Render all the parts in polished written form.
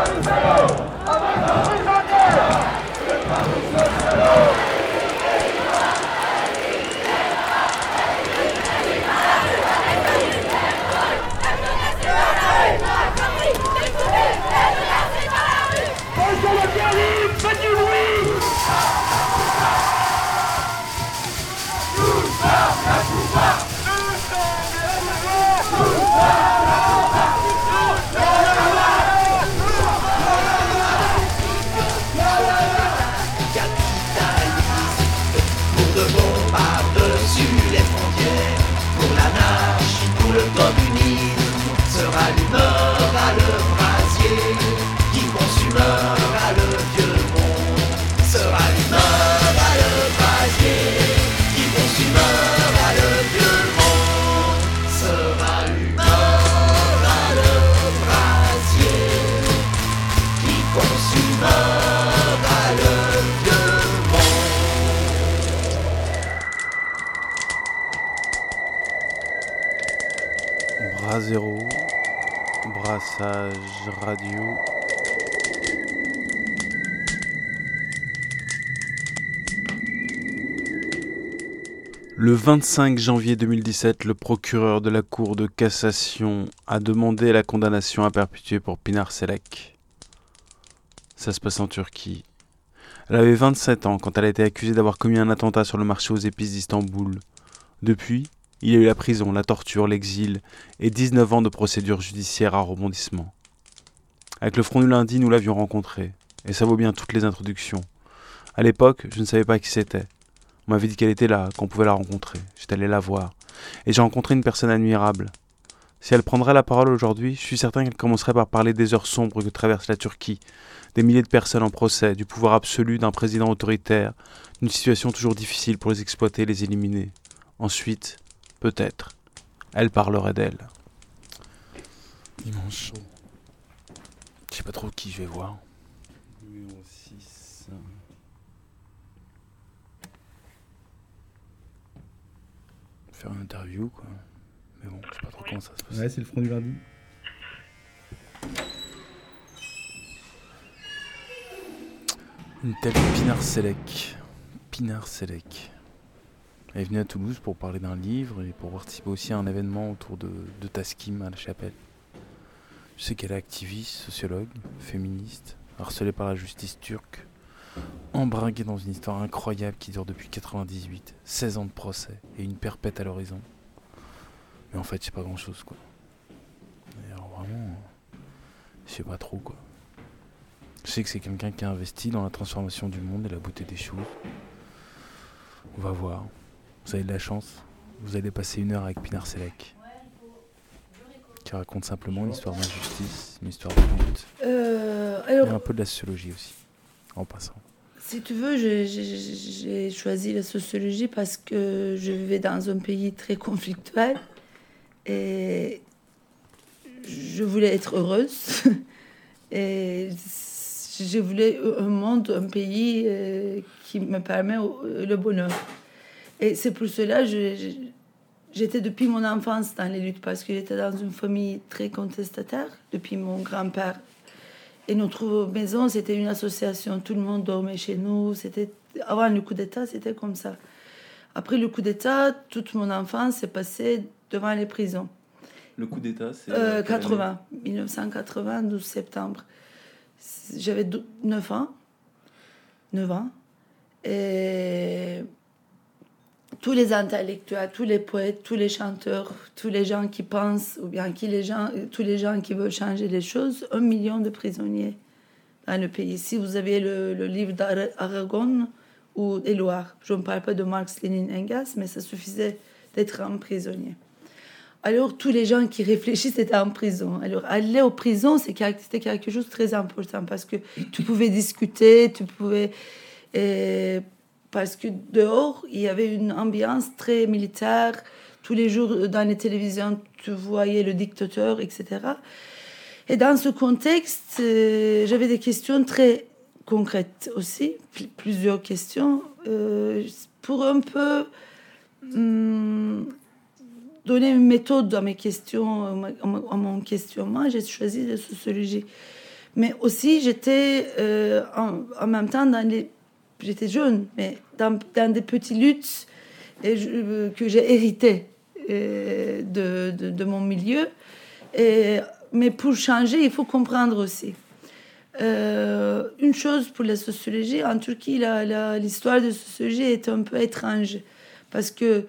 Bras zéro, brassage radio. Le 25 janvier 2017, le procureur de la Cour de cassation a demandé la condamnation à perpétuité pour Pinar Selek. Ça se passe en Turquie. Elle avait 27 ans quand elle a été accusée d'avoir commis un attentat sur le marché aux épices d'Istanbul. Depuis, il y a eu la prison, la torture, l'exil et 19 ans de procédure judiciaire à rebondissement. Avec le Front du lundi, nous l'avions rencontrée, et ça vaut bien toutes les introductions. À l'époque, je ne savais pas qui c'était. On m'avait dit qu'elle était là, qu'on pouvait la rencontrer. J'étais allé la voir, et j'ai rencontré une personne admirable. Si elle prendrait la parole aujourd'hui, je suis certain qu'elle commencerait par parler des heures sombres que traverse la Turquie, des milliers de personnes en procès, du pouvoir absolu d'un président autoritaire, d'une situation toujours difficile pour les exploiter et les éliminer. Ensuite, peut-être, elle parlerait d'elle. Dimanche chaud. Je sais pas trop qui je vais voir. Numéro 6. Faire une interview, quoi. Mais bon, je sais pas trop comment ça se passe. Ouais, c'est le Front du lundi. Une telle Pinar Selek. Pinar Selek. Elle est venue à Toulouse pour parler d'un livre et pour participer aussi à un événement autour de Taskim à la Chapelle. Je sais qu'elle est activiste, sociologue, féministe, harcelée par la justice turque, embringuée dans une histoire incroyable qui dure depuis 98, 16 ans de procès et une perpète à l'horizon. Mais en fait, c'est pas grand chose, quoi. Et alors vraiment, je sais pas trop, quoi. Je sais que c'est quelqu'un qui a investi dans la transformation du monde et la beauté des choses. On va voir. Vous avez de la chance. Vous allez passer 1 heure avec Pinar Selek, qui raconte simplement une histoire d'injustice, une histoire de lutte. Et un peu de la sociologie aussi, en passant. Si tu veux, j'ai choisi la sociologie parce que je vivais dans un pays très conflictuel et je voulais être heureuse. Et je voulais un monde, un pays qui me permet le bonheur. Et c'est pour cela que j'étais depuis mon enfance dans les luttes, parce que j'étais dans une famille très contestataire, depuis mon grand-père. Et notre maison, c'était une association. Tout le monde dormait chez nous. Avant le coup d'État, c'était comme ça. Après le coup d'État, toute mon enfance s'est passée devant les prisons. Le coup d'État, c'est... 1980, 12 septembre. J'avais 9 ans. 9 ans. Et tous les intellectuels, tous les poètes, tous les chanteurs, tous les gens qui pensent, ou bien tous les gens qui veulent changer les choses, 1 million de prisonniers dans le pays. Si vous avez le livre d'Aragon ou Éluard, je ne parle pas de Marx, Lénine, Engels, mais ça suffisait d'être un prisonnier. Alors, tous les gens qui réfléchissent étaient en prison. Alors, aller aux prisons, c'était quelque chose de très important parce que tu pouvais discuter, parce que dehors, il y avait une ambiance très militaire. Tous les jours, dans les télévisions, tu voyais le dictateur, etc. Et dans ce contexte, j'avais des questions très concrètes aussi, plusieurs questions, pour un peu donner une méthode à mes questions, à mon questionnement. J'ai choisi la sociologie. Mais aussi, j'étais en même temps j'étais jeune, mais dans des petites luttes que j'ai héritées de mon milieu. Mais pour changer, il faut comprendre aussi. Une chose pour la sociologie, en Turquie, l'histoire de ce sujet est un peu étrange parce que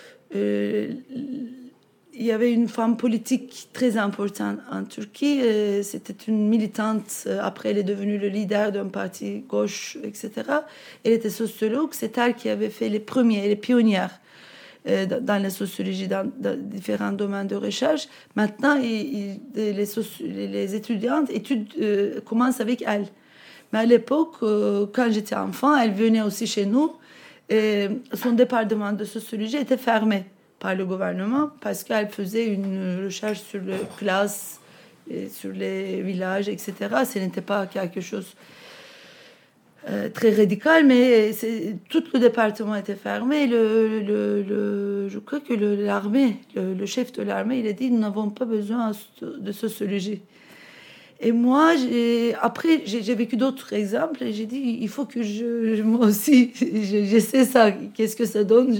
il y avait une femme politique très importante en Turquie. C'était une militante. Après, elle est devenue le leader d'un parti gauche, etc. Elle était sociologue. C'est elle qui avait fait les pionnières dans la sociologie, dans différents domaines de recherche. Maintenant, les étudiantes commencent avec elle. Mais à l'époque, quand j'étais enfant, elle venait aussi chez nous. Et son département de sociologie était fermé par le gouvernement parce qu'elle faisait une recherche sur les classes, et sur les villages, etc. Ce n'était pas quelque chose très radical, mais tout le département était fermé. Je crois que l'armée, le chef de l'armée, il a dit nous n'avons pas besoin de sociologie. Et moi, après, j'ai vécu d'autres exemples et j'ai dit il faut que moi aussi, j'essaie ça. Qu'est-ce que ça donne?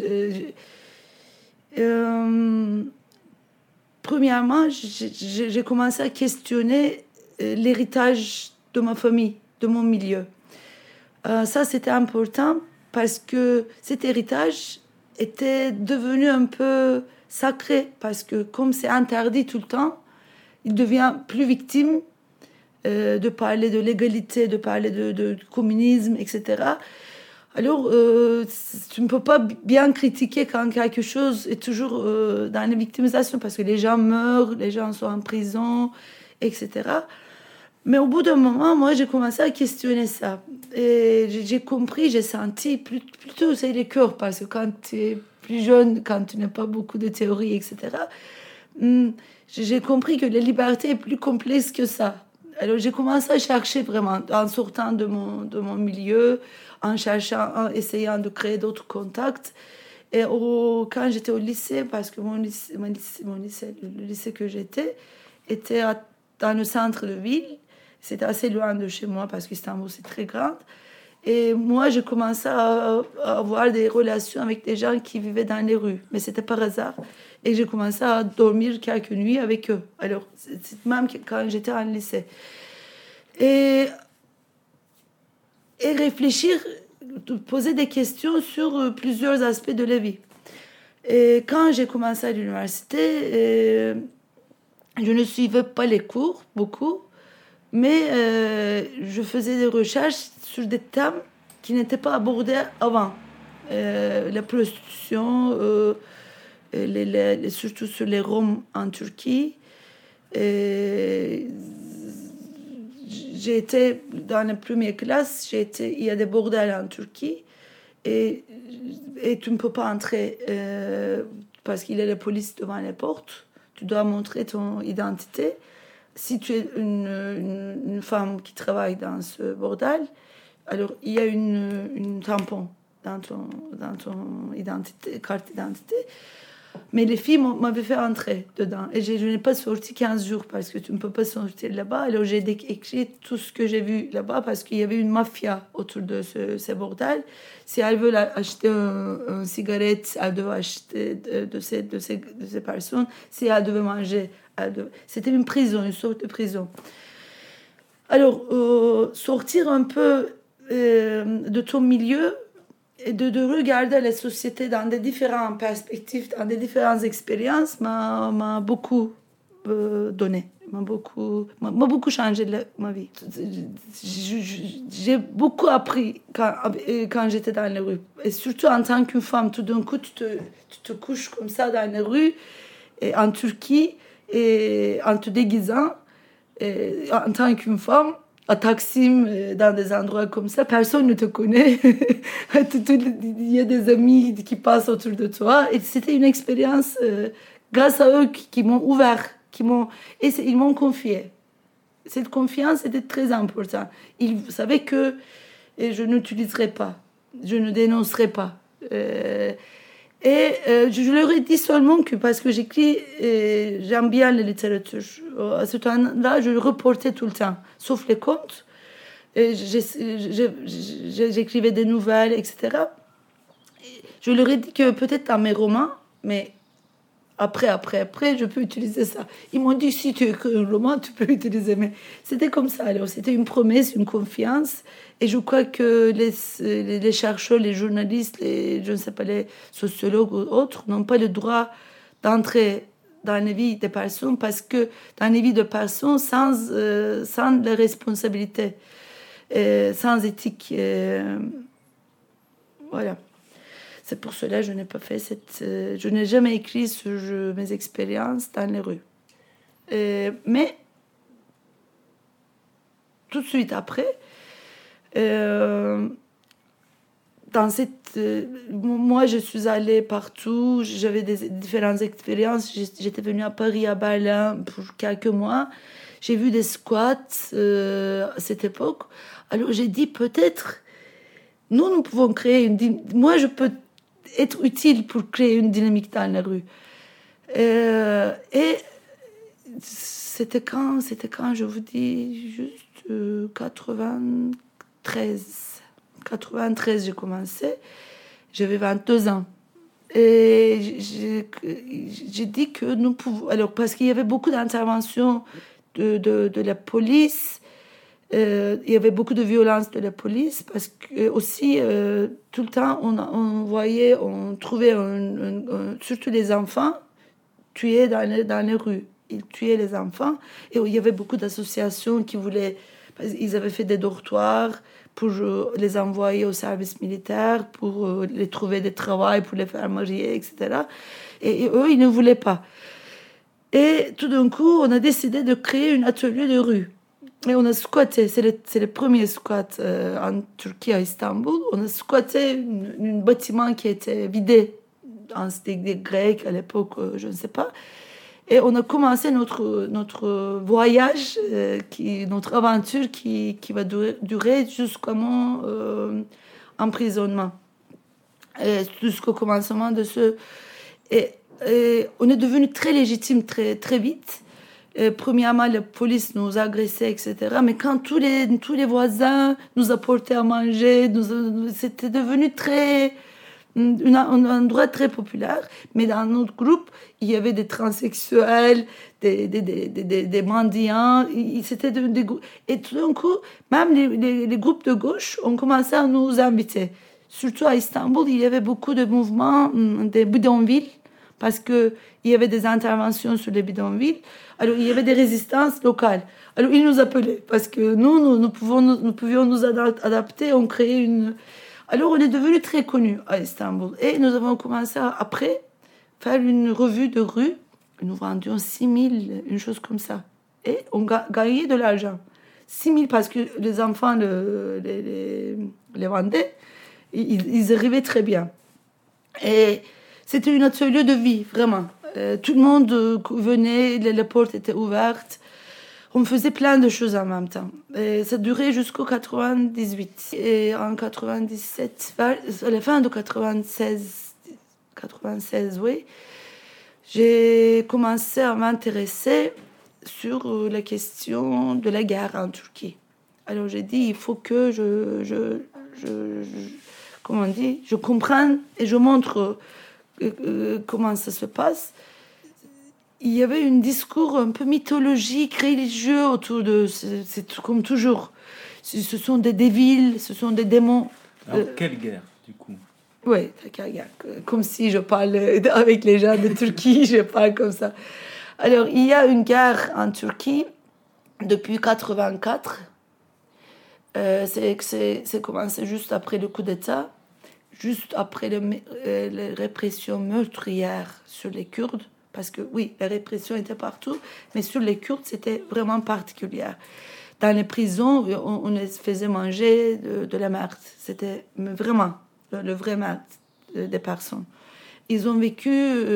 Premièrement, j'ai commencé à questionner l'héritage de ma famille, de mon milieu. Ça, c'était important parce que cet héritage était devenu un peu sacré parce que comme c'est interdit tout le temps, il devient plus victime de parler de l'égalité, de parler de communisme, etc. Alors, tu ne peux pas bien critiquer quand quelque chose est toujours dans la victimisation parce que les gens meurent, les gens sont en prison, etc. Mais au bout d'un moment, moi, j'ai commencé à questionner ça. Et j'ai compris, j'ai senti plutôt c'est les cœurs parce que quand tu es plus jeune, quand tu n'as pas beaucoup de théories, etc., j'ai compris que la liberté est plus complexe que ça. Alors, j'ai commencé à chercher vraiment en sortant de mon milieu, en cherchant, en essayant de créer d'autres contacts. Et quand j'étais au lycée, parce que le lycée que j'étais était dans le centre de ville, c'était assez loin de chez moi parce qu'Istanbul c'est très grand. Et moi, j'ai commencé à avoir des relations avec des gens qui vivaient dans les rues, mais c'était par hasard. Et j'ai commencé à dormir quelques nuits avec eux. Alors, c'est même quand j'étais en lycée. Et réfléchir, poser des questions sur plusieurs aspects de la vie. Et quand j'ai commencé à l'université, je ne suivais pas les cours beaucoup, mais je faisais des recherches sur des thèmes qui n'étaient pas abordés avant. La prostitution, surtout sur les Roms en Turquie. J'ai été dans la première classe, il y a des bordels en Turquie et tu ne peux pas entrer parce qu'il y a la police devant les portes. Tu dois montrer ton identité. Si tu es une femme qui travaille dans ce bordel, alors il y a une tampon dans ton carte d'identité. Mais les filles m'avaient fait entrer dedans. Et je n'ai pas sorti 15 jours parce que tu ne peux pas sortir là-bas. Alors j'ai écrit tout ce que j'ai vu là-bas parce qu'il y avait une mafia autour de ce bordel. Si elles veulent acheter une cigarette, elles devaient acheter de ces personnes. Si elles devaient manger, c'était une prison, une sorte de prison. Alors, sortir un peu de ton milieu et de regarder la société dans des différentes perspectives, dans des différentes expériences, m'a beaucoup donné, m'a beaucoup changé ma vie. J'ai beaucoup appris quand j'étais dans les rues. Et surtout en tant qu'une femme, tout d'un coup, tu te couches comme ça dans les rues, et en Turquie, et en te déguisant, et en tant qu'une femme, à Taksim, dans des endroits comme ça, personne ne te connaît. Il y a des amis qui passent autour de toi. Et c'était une expérience, grâce à eux, qui m'ont ouvert, ils m'ont confié. Cette confiance était très importante. Ils savaient que je n'utiliserais pas, je ne dénoncerais pas. Et je leur ai dit seulement que parce que j'écris, j'aime bien la littérature. À ce temps-là, je reportais tout le temps, sauf les contes. Et j'écrivais des nouvelles, etc. Je leur ai dit que peut-être dans mes romans, mais après, je peux utiliser ça. Ils m'ont dit, si tu écris un roman, tu peux utiliser. Mais c'était comme ça. Alors, c'était une promesse, une confiance. Et je crois que les chercheurs, les journalistes, je ne sais pas, les sociologues ou autres, n'ont pas le droit d'entrer dans la vie des personnes parce que dans la vie de personnes sans la responsabilité, sans éthique. Voilà. C'est pour cela que je n'ai pas fait je n'ai jamais écrit sur mes expériences dans les rues. Mais tout de suite après, moi, je suis allée partout, j'avais des différentes expériences. J'étais venue à Paris, à Berlin pour quelques mois. J'ai vu des squats à cette époque. Alors j'ai dit peut-être, nous pouvons créer moi, je peux être utile pour créer une dynamique dans la rue. Et c'était quand, je vous dis, juste 93, j'ai commencé. J'avais 22 ans. Et j'ai dit que nous pouvons... Alors, parce qu'il y avait beaucoup d'interventions de la police. Il y avait beaucoup de violence de la police parce que aussi tout le temps on trouvait surtout les enfants tués dans les rues. Ils tuaient les enfants et il y avait beaucoup d'associations qui voulaient, ils avaient fait des dortoirs pour les envoyer au service militaire, pour les trouver des travail, pour les faire marier, etc. Et eux, ils ne voulaient pas. Et tout d'un coup, on a décidé de créer un atelier de rue. Et on a squatté, c'est le premier squat en Turquie, à Istanbul. On a squatté un bâtiment qui était vidé. C'était des Grecs à l'époque, je ne sais pas. Et on a commencé notre voyage, notre aventure qui va durer jusqu'à mon emprisonnement. Jusqu'au commencement de ce... Et on est devenu très légitime très, très vite. Premièrement, la police nous agressait, etc. Mais quand tous les voisins nous apportaient à manger, c'était devenu un endroit très populaire. Mais dans notre groupe, il y avait des transsexuels, des mendiants. Et tout d'un coup, même les groupes de gauche ont commencé à nous inviter. Surtout à Istanbul, il y avait beaucoup de mouvements, des bidonvilles, parce qu'il y avait des interventions sur les bidonvilles. Alors, il y avait des résistances locales. Alors, ils nous appelaient parce que nous pouvions nous adapter. On créait Alors, on est devenu très connus à Istanbul. Et nous avons commencé après faire une revue de rue. Nous vendions 6 000, une chose comme ça. Et on gagnait de l'argent. 6 000 parce que les enfants les vendaient. Ils arrivaient très bien. Et c'était un atelier de vie, vraiment. Tout le monde venait, les portes étaient ouvertes. On faisait plein de choses en même temps. Et ça durait jusqu'au 98. Et en 97, à la fin de 96, oui, j'ai commencé à m'intéresser sur la question de la guerre en Turquie. Alors j'ai dit, il faut que je comprenne et je montre comment ça se passe. Il y avait un discours un peu mythologique, religieux autour de... C'est comme toujours. Ce sont des débiles, ce sont des démons. Alors, quelle guerre, du coup? Oui, quelle guerre. Comme si je parle avec les gens de Turquie, je parle comme ça. Alors, il y a une guerre en Turquie depuis 1984. C'est commencé juste après le coup d'État, juste après la répression meurtrière sur les Kurdes. Parce que oui, la répression était partout, mais sur les Kurdes, c'était vraiment particulier. Dans les prisons, on les faisait manger de la merde. C'était vraiment le vrai merde des personnes. Ils ont vécu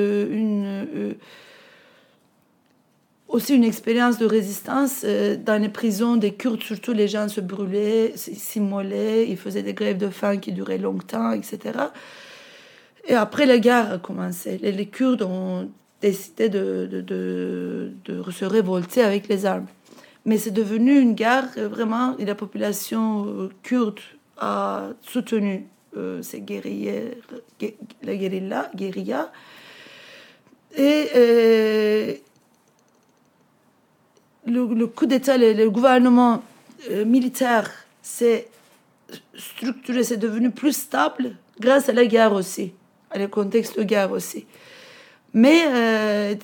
aussi une expérience de résistance. Dans les prisons des Kurdes, surtout, les gens se brûlaient, s'immolaient, ils faisaient des grèves de faim qui duraient longtemps, etc. Et après, la guerre a commencé. Les Kurdes ont décidé de se révolter avec les armes. Mais c'est devenu une guerre, vraiment, et la population kurde a soutenu ces la guérilla. Et le coup d'État, le gouvernement militaire s'est structuré, c'est devenu plus stable grâce à la guerre aussi, à le contexte de guerre aussi. Mais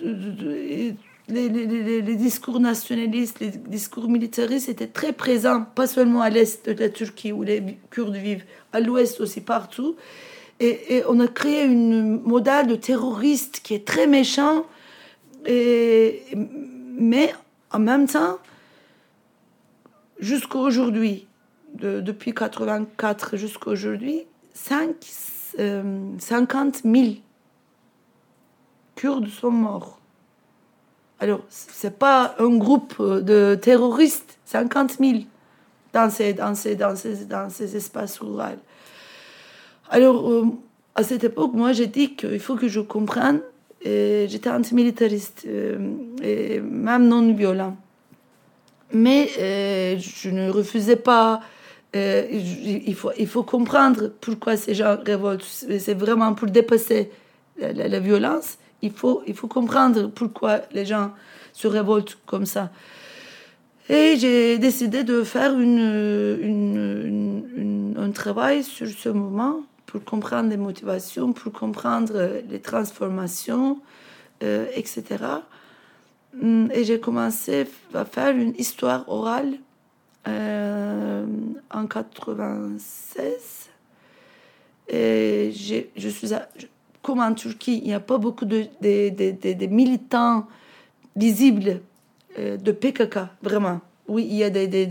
les discours nationalistes, les discours militaristes étaient très présents, pas seulement à l'est de la Turquie où les Kurdes vivent, à l'ouest aussi, partout. Et on a créé une modèle de terroriste qui est très méchant, mais en même temps, jusqu'à aujourd'hui, depuis 84 jusqu'à aujourd'hui, 50 000 Kurdes sont morts. Alors, ce n'est pas un groupe de terroristes, 50 000 dans ces espaces ruraux. Alors, à cette époque, moi, j'ai dit qu'il faut que je comprenne. Et j'étais antimilitariste, et même non-violent. Mais je ne refusais pas. Il faut comprendre pourquoi ces gens révoltent. C'est vraiment pour dépasser la violence. Il faut comprendre pourquoi les gens se révoltent comme ça. Et j'ai décidé de faire un travail sur ce mouvement pour comprendre les motivations, pour comprendre les transformations, etc. Et j'ai commencé à faire une histoire orale en 96. Et comme en Turquie, il n'y a pas beaucoup de militants visibles de PKK, vraiment. Oui, il y a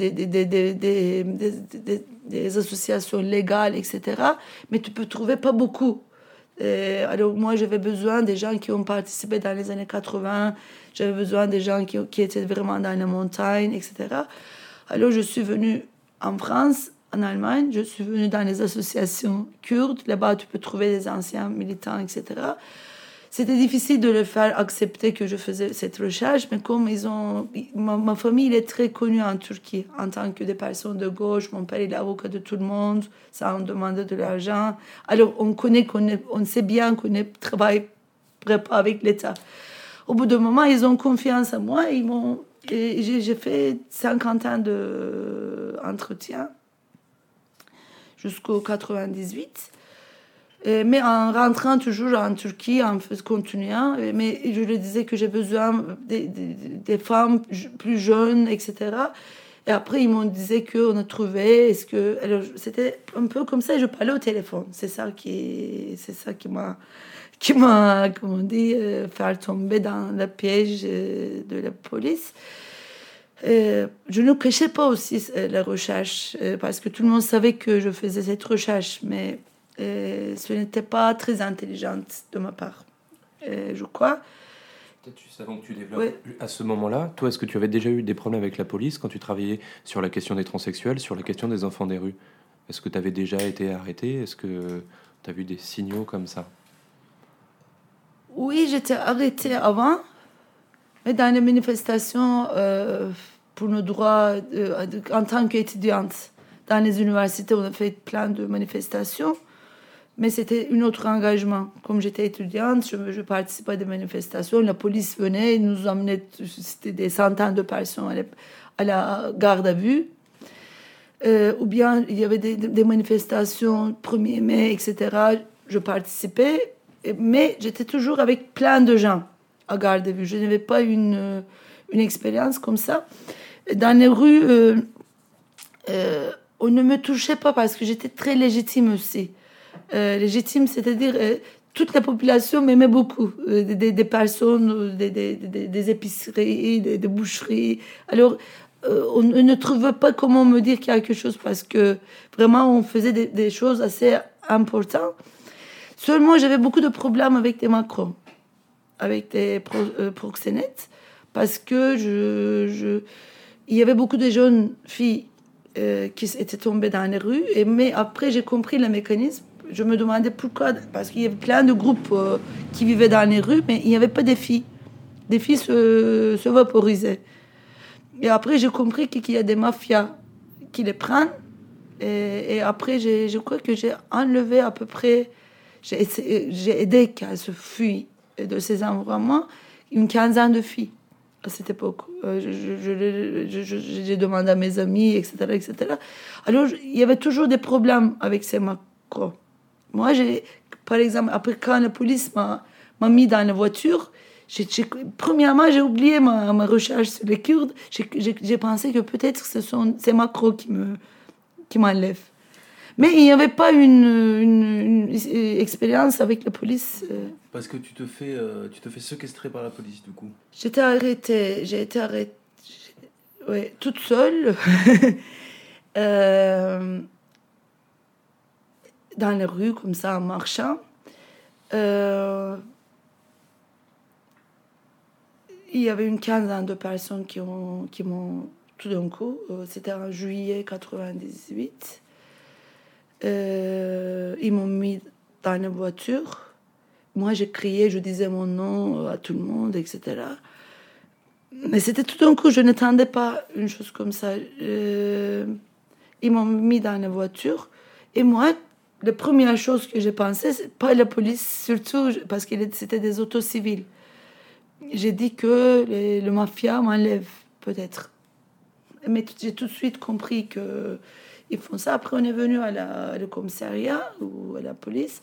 des associations légales, etc. Mais tu peux trouver pas beaucoup. Alors moi, j'avais besoin des gens qui ont participé dans les années 80. J'avais besoin des gens qui étaient vraiment dans la montagne, etc. Alors je suis venue en France, en Allemagne. Je suis venue dans les associations kurdes. Là-bas, tu peux trouver des anciens militants, etc. C'était difficile de le faire accepter que je faisais cette recherche, mais comme ma famille, elle est très connue en Turquie en tant que des personnes de gauche. Mon père, il est avocat de tout le monde, ça on demande de l'argent. Alors on sait bien qu'on ne travaille pas avec l'État. Au bout d'un moment, ils ont confiance en moi. Et j'ai fait 50 ans d'entretien jusqu'au 98. Mais en rentrant toujours en Turquie, en continuant, mais je lui disais que j'ai besoin des femmes plus jeunes, etc. Et après, ils m'ont dit qu'on a trouvé. Alors, c'était un peu comme ça, je parlais au téléphone. C'est ça qui m'a, comment on dit, fait tomber dans le piège de la police. Je ne cachais pas aussi la recherche, parce que tout le monde savait que je faisais cette recherche, mais ce n'était pas très intelligente de ma part, je crois. Peut-être avant que tu développes, à ce moment-là, toi, est-ce que tu avais déjà eu des problèmes avec la police quand tu travaillais sur la question des transsexuels, sur la question des enfants des rues? Est-ce que tu avais déjà été arrêté? Est-ce que tu as vu des signaux comme ça? Oui, j'étais arrêtée avant, mais dans les manifestations pour nos droits en tant qu'étudiante. Dans les universités, on a fait plein de manifestations. Mais c'était un autre engagement. Comme j'étais étudiante, je participais à des manifestations. La police venait, nous emmenait, c'était des centaines de personnes à la garde à vue. Ou bien il y avait des manifestations, 1er mai, etc. Je participais, mais j'étais toujours avec plein de gens à garde à vue. Je n'avais pas une expérience comme ça. Dans les rues, on ne me touchait pas parce que j'étais très légitime aussi. Légitime, c'est-à-dire toute la population m'aimait beaucoup, des personnes, des épiceries, des boucheries. Alors, on ne trouvait pas comment me dire quelque chose parce que vraiment, on faisait des choses assez importantes. Seulement, j'avais beaucoup de problèmes avec des Macron, avec des proxénètes, parce que il y avait beaucoup de jeunes filles qui étaient tombées dans les rues. Mais après, j'ai compris le mécanisme. je me demandais pourquoi, parce qu'il y avait plein de groupes qui vivaient dans les rues, mais il n'y avait pas des filles. Des filles se vaporisaient. Et après, j'ai compris qu'il y a des mafias qui les prennent. Et après, je crois que j'ai enlevé à peu près, j'ai aidé qu'elles se fuient de ces environnements, une quinzaine de filles à cette époque. J'ai demandé à mes amis, etc., etc. Alors, il y avait toujours des problèmes avec ces macros. Moi, par exemple, après quand la police m'a mis dans la voiture, premièrement, j'ai oublié ma recherche sur les Kurdes. J'ai pensé que peut-être ce sont ces macros qui m'enlèvent. Mais il n'y avait pas une expérience avec la police. Parce que tu te fais séquestrer par la police, du coup. J'ai été arrêtée, ouais, toute seule, dans les rues, comme ça, en marchant. Il y avait une quinzaine de personnes qui m'ont tout d'un coup, c'était en juillet 98, ils m'ont mis dans une voiture. Moi, j'ai crié, je disais mon nom à tout le monde, etc. Mais c'était tout d'un coup, je n'attendais pas une chose comme ça. Ils m'ont mis dans une voiture. Et moi, la première chose que j'ai pensé, c'est pas la police, surtout parce que c'était des autos civils. J'ai dit que le mafia m'enlève, peut-être. Mais j'ai tout de suite compris qu'ils font ça. Après, on est venu au commissariat ou à la police.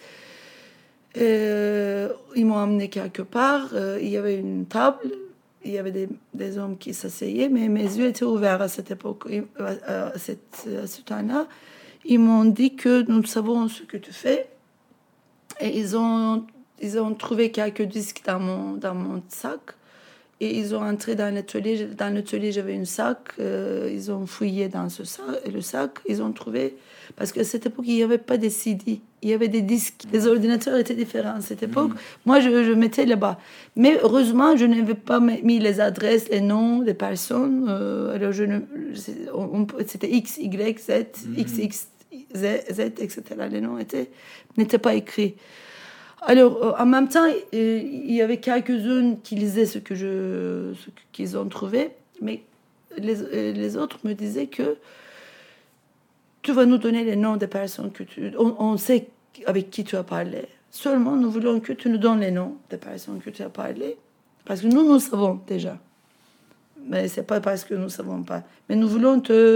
Ils m'ont emmené quelque part. Il y avait une table. Il y avait des hommes qui s'asseyaient, mais mes yeux étaient ouverts à cette époque. À ce temps-là, ils m'ont dit que nous savons ce que tu fais. Et ils ont trouvé quelques disques dans mon sac. Et ils ont entré dans l'atelier. Dans l'atelier, j'avais un sac. Ils ont fouillé dans le sac. Ils ont trouvé... Parce qu'à cette époque, il n'y avait pas de CD. Il y avait des disques. Les ordinateurs étaient différents à cette époque. Moi, je mettais là-bas. Mais heureusement, je n'avais pas mis les adresses, les noms des personnes. Alors, c'était X, Y, Z, XX, Z, etc. Les noms n'étaient pas écrits. Alors, en même temps, il y avait quelques-unes qui lisaient ce qu'ils ont trouvé, mais les autres me disaient que tu vas nous donner les noms des personnes on sait avec qui tu as parlé. Seulement, nous voulons que tu nous donnes les noms des personnes que tu as parlé, parce que nous savons déjà. Mais c'est pas parce que nous ne savons pas. Mais nous voulons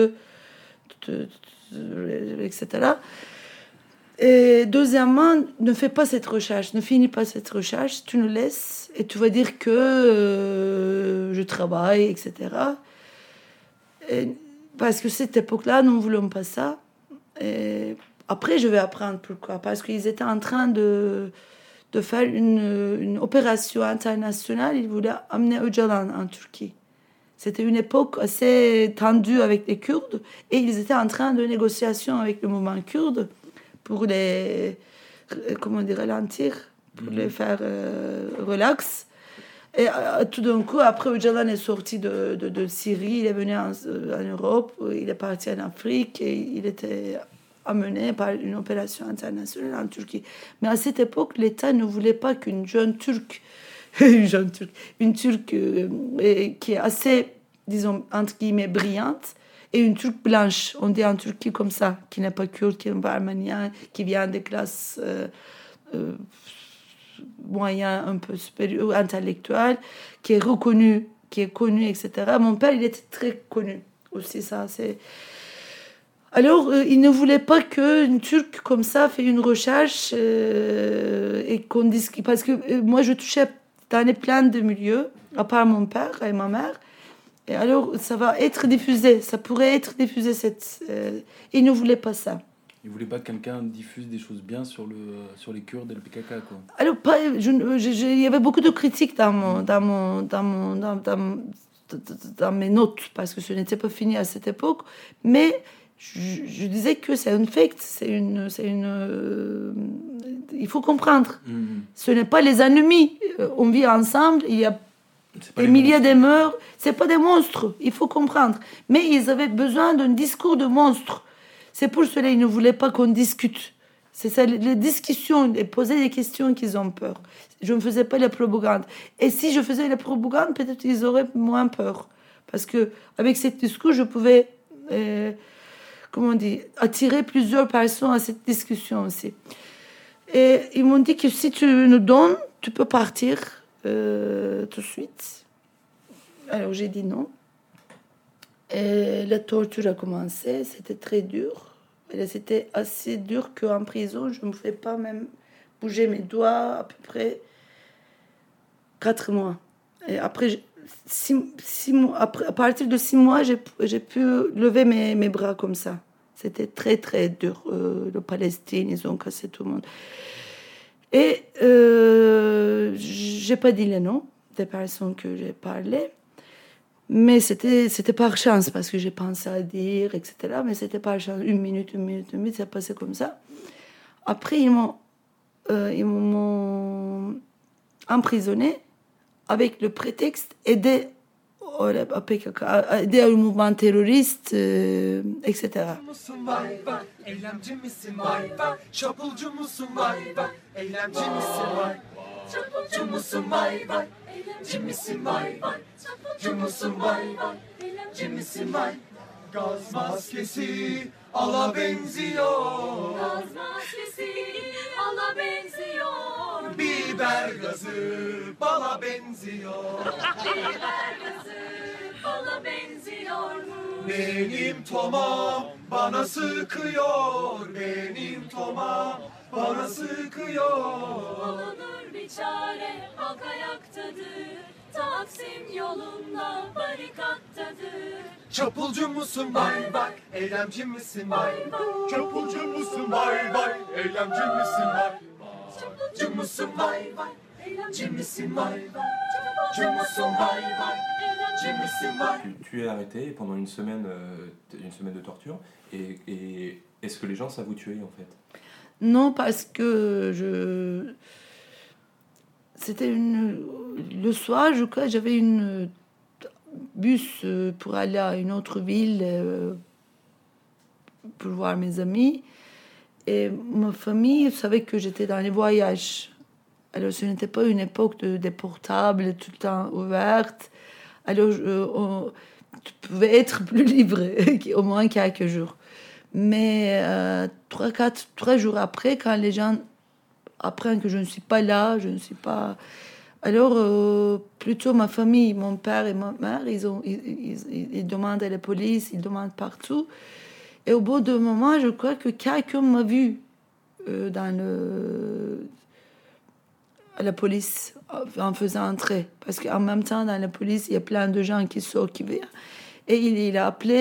etc. Et deuxièmement, ne fais pas cette recherche, ne finis pas cette recherche, tu nous laisses et tu vas dire que je travaille, etc. Parce que cette époque-là, nous ne voulons pas ça. Et après, je vais apprendre pourquoi. Parce qu'ils étaient en train de faire une opération internationale. Ils voulaient amener Öcalan en Turquie. C'était une époque assez tendue avec les Kurdes. Et ils étaient en train de négociation avec le mouvement kurde pour les ralentir, pour les faire relax. Et tout d'un coup, après, Öcalan est sorti de Syrie, il est venu en Europe, il est parti en Afrique et il était amené par une opération internationale en Turquie. Mais à cette époque, l'État ne voulait pas qu'une jeune Turque, une Turque qui est assez, disons, entre guillemets, brillante, et une Turque blanche, on dit en Turquie comme ça, qui n'est pas kurde, qui n'est pas arménien, qui vient des classes moyen, un peu supérieur, intellectuel, qui est reconnu, qui est connu, etc. Mon père, il était très connu aussi, ça. Alors, il ne voulait pas qu'une Turque comme ça fait une recherche et qu'on dise... Parce que moi, je touchais dans plein de milieux, à part mon père et ma mère. Et alors, ça va être diffusé, ça pourrait être diffusé. Il ne voulait pas ça. Il voulait pas que quelqu'un diffuse des choses bien sur les Kurdes et le PKK, quoi. Alors, il y avait beaucoup de critiques dans mes notes, parce que ce n'était pas fini à cette époque. Mais je disais que c'est un fait, il faut comprendre. Ce n'est pas les ennemis. On vit ensemble, il y a des milliers de morts. C'est pas des monstres, il faut comprendre. Mais ils avaient besoin d'un discours de monstre. C'est pour cela qu'ils ne voulaient pas qu'on discute. C'est ça, les discussions, et poser des questions qu'ils ont peur. Je ne faisais pas la propagande. Et si je faisais la propagande, peut-être ils auraient moins peur. Parce qu'avec ce discours, je pouvais, attirer plusieurs personnes à cette discussion aussi. Et ils m'ont dit que si tu nous donnes, tu peux partir tout de suite. Alors j'ai dit non. Et la torture a commencé, c'était très dur. Et c'était assez dur qu'en prison, je ne pouvais pas même bouger mes doigts à peu près 4 mois. Et après, 6 mois, après, à partir de 6 mois, j'ai pu lever mes bras comme ça. C'était très, très dur. Le Palestine, ils ont cassé tout le monde. Et j'ai pas dit les noms des personnes que j'ai parlé. Mais c'était par chance, parce que j'ai pensé à dire, etc. Mais c'était par chance. Une minute, ça passait comme ça. Après, ils m'ont emprisonné avec le prétexte aider au mouvement terroriste, etc. Gaz maskesi ala benziyor. Gaz maskesi ala benziyor. Biber gazı bala benziyor. Biber gazı bala benziyor mu? Benim tomam bana sıkıyor. Benim tomam bana sıkıyor. Bulunur bir çare, halk ayaktadır. Taksim yolunda barikattadır. Çapulcu musun bay bay, eylemci misin bay bay? Çapulcu musun bay bay, eylemci misin bay? Çapulcu musun bay bay, eylemci misin bay? Çapulcu musun bay bay, eylemci misin bay? Tu es arrêté pendant une semaine de torture. Et est-ce que les gens savent où tu es en fait? Non, parce que c'était le soir, je crois, j'avais une bus pour aller à une autre ville pour voir mes amis. Et ma famille savait que j'étais dans les voyages. Alors, ce n'était pas une époque des portables tout le temps ouvertes. Alors, tu pouvais être plus libre, au moins quelques jours. Mais 3 jours après, quand les gens apprennent que je ne suis pas là, je ne suis pas... Alors, plutôt ma famille, mon père et ma mère, ils demandent à la police, ils demandent partout. Et au bout d'un moment, je crois que quelqu'un m'a vu à la police en faisant entrer. Parce qu'en même temps, dans la police, il y a plein de gens qui sortent, qui viennent. Et il a appelé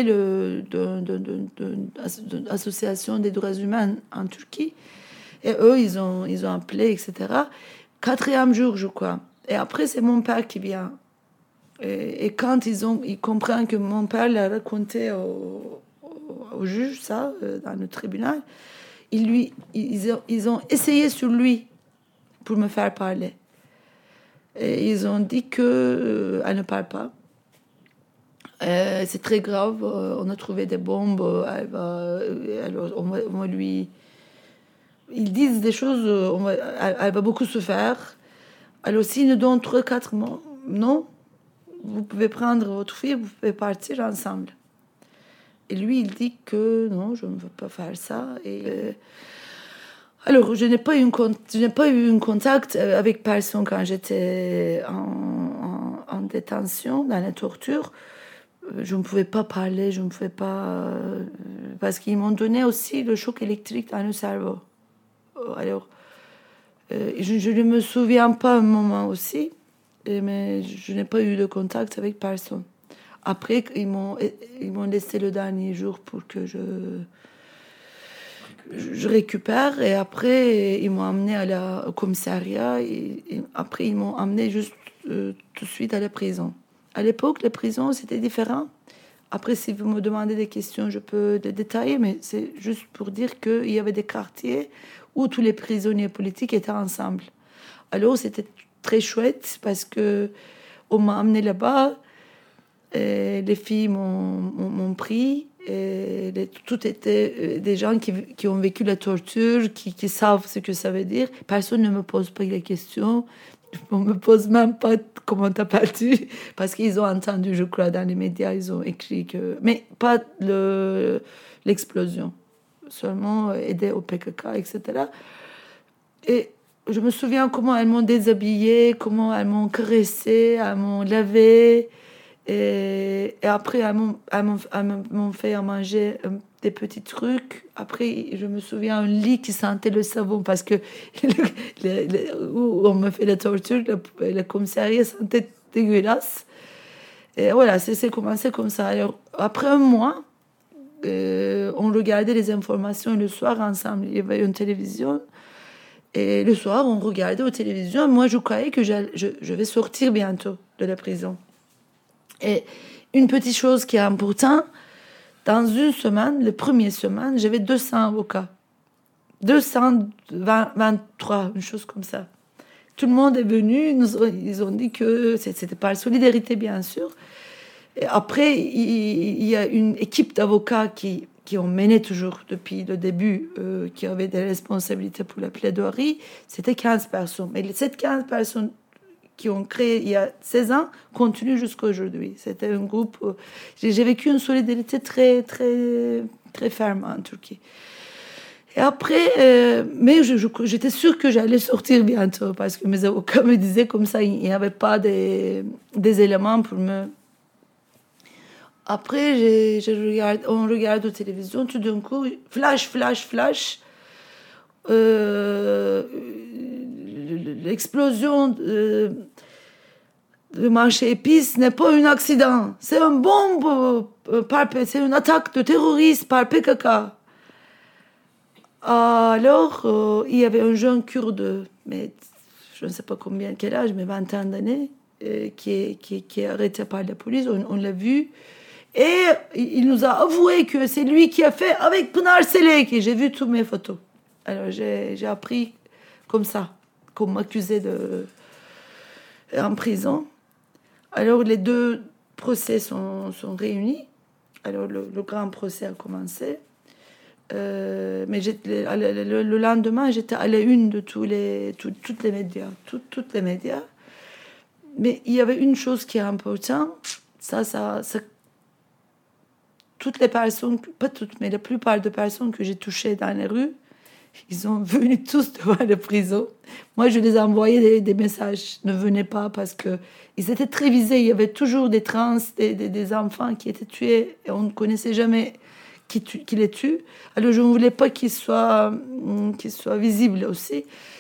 l'association des droits humains en Turquie. Et eux, ils ont appelé, etc. 4e jour, je crois. Et après, c'est mon père qui vient. Et quand ils comprennent que mon père l'a raconté au juge, ça, dans le tribunal, ils ont essayé sur lui pour me faire parler. Et ils ont dit qu'elle ne parle pas. C'est très grave, on a trouvé des bombes, alors on va lui... Ils disent des choses, elle va beaucoup souffrir. Alors s'ils nous donnent 3-4 mois, non, vous pouvez prendre votre fille, vous pouvez partir ensemble. Et lui, il dit que non, je ne veux pas faire ça. Et alors, je n'ai pas eu un contact avec personne quand j'étais en détention, dans la torture. Je ne pouvais pas parler, je ne pouvais pas... parce qu'ils m'ont donné aussi le choc électrique dans le cerveau. Alors, je ne me souviens pas un moment aussi, mais je n'ai pas eu de contact avec personne. Après, ils m'ont laissé le dernier jour pour que je récupère. Et après, ils m'ont amené au commissariat. Et après, ils m'ont amené juste tout de suite à la prison. À l'époque, les prisons, c'était différent. Après, si vous me demandez des questions, je peux les détailler, mais c'est juste pour dire qu'il y avait des quartiers où tous les prisonniers politiques étaient ensemble. Alors, c'était très chouette parce qu'on m'a amené là-bas. Et les filles m'ont pris Et tout était des gens qui ont vécu la torture, qui savent ce que ça veut dire. Personne ne me pose pas la question. On ne me pose même pas comment t'appelles-tu, parce qu'ils ont entendu, je crois, dans les médias, ils ont écrit que... Mais pas l'explosion, seulement aider au PKK, etc. Et je me souviens comment elles m'ont déshabillée, comment elles m'ont caressée, elles m'ont lavée. Et après, elles m'ont fait à manger des petits trucs. Après, je me souviens un lit qui sentait le savon parce que où on me fait la torture, le commissariat sentait dégueulasse. Et voilà, c'est commencé comme ça. Alors, après un mois, on regardait les informations le soir ensemble. Il y avait une télévision. Et le soir, on regardait aux télévisions. Moi, je croyais que je vais sortir bientôt de la prison. Et une petite chose qui est importante, dans une semaine, la première semaine, j'avais 200 avocats. 223, une chose comme ça. Tout le monde est venu, ils ont dit que c'était par solidarité, bien sûr. Et après, il y a une équipe d'avocats qui ont mené toujours depuis le début, qui avaient des responsabilités pour la plaidoirie. C'était 15 personnes. Mais ces 15 personnes qui ont créé il y a 16 ans, continue jusqu'à aujourd'hui. C'était un groupe... j'ai vécu une solidarité très, très, très ferme en Turquie. Et après, mais j'étais sûre que j'allais sortir bientôt, parce que mes avocats me disaient comme ça, il n'y avait pas des éléments pour me... Après, on regarde la télévision, tout d'un coup, flash, l'explosion du marché épices n'est pas un accident. C'est une bombe, c'est une attaque de terroristes par PKK. Alors, il y avait un jeune kurde, mais je ne sais pas quel âge, mais 20 ans d'années, qui est arrêté par la police. On l'a vu. Et il nous a avoué que c'est lui qui a fait avec Pınar Selek. Et j'ai vu toutes mes photos. Alors, j'ai appris comme ça, qu'on m'accusait en prison. Alors, les deux procès sont réunis. Alors, le grand procès a commencé. Mais le lendemain, j'étais à la une de tous les médias. Toutes les médias. Mais il y avait une chose qui est importante. Ça toutes les personnes, pas toutes, mais la plupart des personnes que j'ai touchées dans les rues, ils sont venus tous devant la prison. Moi, je les ai envoyé des messages. Ne venez pas, parce qu'ils étaient très visés. Il y avait toujours des trans, des enfants qui étaient tués. Et on ne connaissait jamais qui les tue. Alors, je ne voulais pas qu'ils soient visibles aussi.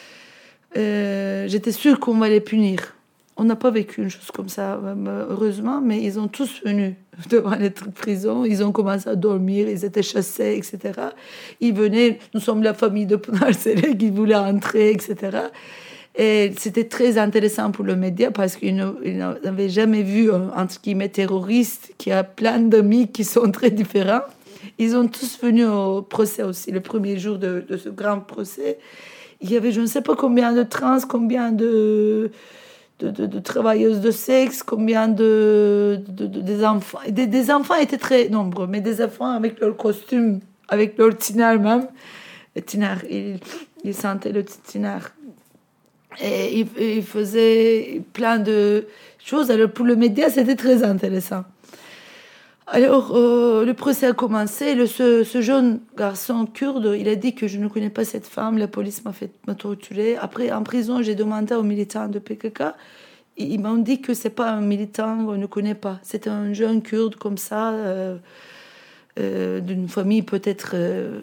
J'étais sûre qu'on va les punir. On n'a pas vécu une chose comme ça, heureusement, mais ils ont tous venu devant les prisons. Ils ont commencé à dormir, ils étaient chassés, etc. Ils venaient, nous sommes la famille de Pınar Selek, ils voulaient entrer, etc. Et c'était très intéressant pour le média, parce qu'ils n'avaient jamais vu un, entre guillemets, terroriste qui a plein d'amis qui sont très différents. Ils ont tous venu au procès aussi, le premier jour de ce grand procès. Il y avait je ne sais pas combien de trans, combien de travailleuses de sexe, combien des enfants. Des enfants étaient très nombreux, mais des enfants avec leur costume, avec leur tinard même. Le tinard, ils sentaient le tinard. Et ils faisaient plein de choses. Alors pour le média, c'était très intéressant. Alors, le procès a commencé. Ce jeune garçon kurde, il a dit que je ne connais pas cette femme. La police m'a torturé. Après, en prison, j'ai demandé aux militants de PKK. Ils m'ont dit que c'est pas un militant qu'on ne connaît pas. C'est un jeune kurde comme ça, d'une famille peut-être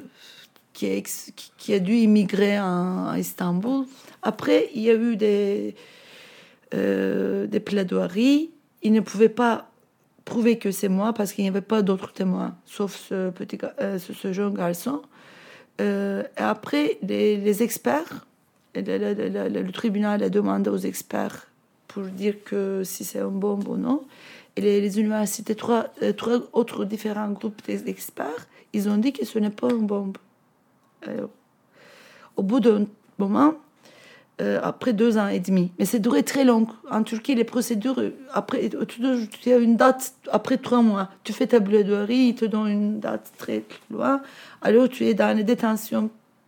qui a dû immigrer à Istanbul. Après, il y a eu des plaidoiries. Ils ne pouvaient pas prouver que c'est moi, parce qu'il n'y avait pas d'autres témoins, sauf ce jeune garçon. Et après, les experts, le tribunal a demandé aux experts pour dire que si c'est une bombe ou non. Et les universités, trois autres différents groupes d'experts, ils ont dit que ce n'est pas une bombe. Alors, au bout d'un moment, après 2 ans et demi. Mais c'est duré très long. En Turquie, les procédures, après, tu as une date après 3 mois. Tu fais ta plaidoirie, ils te donnent une date très loin. Alors tu es dans les détentions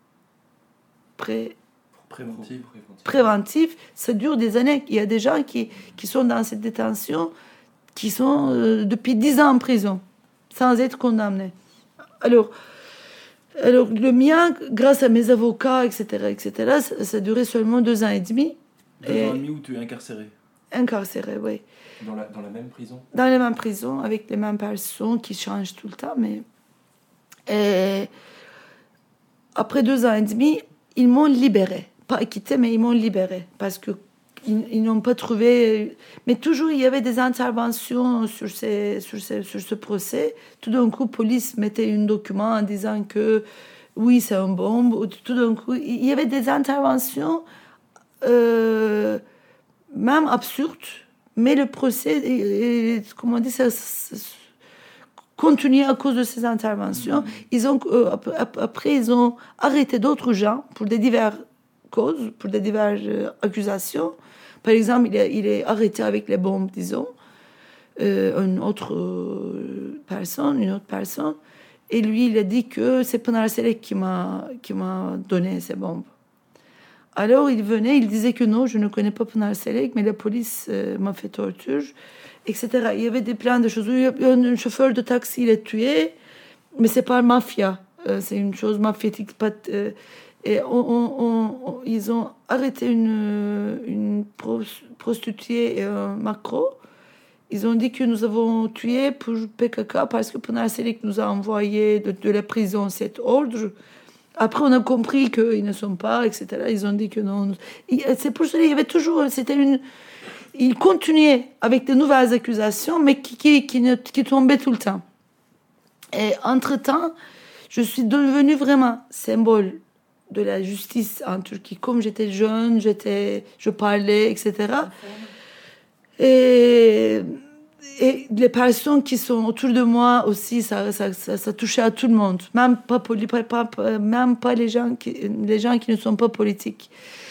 préventives. Ça dure des années. Il y a des gens qui sont dans cette détention, qui sont depuis 10 ans en prison, sans être condamnés. Alors, le mien, grâce à mes avocats, etc., ça a duré seulement 2 ans et demi. 2 ans et demi où tu es incarcéré? Incarcéré, oui. Dans la même prison? Dans la même prison, avec les mêmes personnes qui changent tout le temps. Et après 2 ans et demi, ils m'ont libéré. Pas acquitté, mais ils m'ont libéré. Parce qu'ils n'ont pas trouvé... Mais toujours, il y avait des interventions sur ce procès. Tout d'un coup, police mettait un document en disant que oui, c'est une bombe. Tout d'un coup, il y avait des interventions même absurdes. Mais le procès, comment on dit, ça continuait à cause de ces interventions. Après, ils ont arrêté d'autres gens pour des diverses causes, pour des diverses accusations. Par exemple, il est arrêté avec les bombes, disons, une autre personne. Et lui, il a dit que c'est Pınar Selek qui m'a donné ces bombes. Alors, il venait, il disait que non, je ne connais pas Pınar Selek, mais la police m'a fait torture, etc. Il y avait plein de choses. Un chauffeur de taxi, il est tué, mais c'est pas mafia. C'est une chose mafiatique. Et ils ont arrêté une prostituée et un macro. Ils ont dit que nous avons tué pour PKK parce que Pınar Selek nous a envoyé de la prison cet ordre. Après, on a compris qu'ils ne sont pas, etc. Ils ont dit que non. C'est pour cela qu'il y avait toujours... Ils continuaient avec de nouvelles accusations, mais qui tombaient tout le temps. Et entre-temps, je suis devenue vraiment symbole de la justice en Turquie. Comme j'étais jeune, je parlais, etc. Et les personnes qui sont autour de moi aussi, ça touchait à tout le monde. Même pas les gens qui ne sont pas politiques.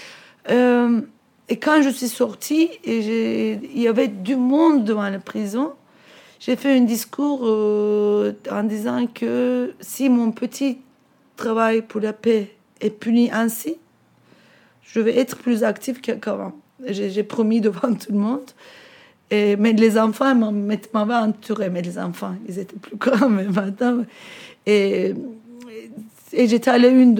Et quand je suis sortie, il y avait du monde devant la prison. J'ai fait un discours en disant que si mon petit travail pour la paix est puni ainsi, je vais être plus active qu'avant. J'ai promis devant tout le monde. Mais les enfants m'avaient entourée. Mais les enfants, ils étaient plus grands, mais maintenant. Et j'étais à la une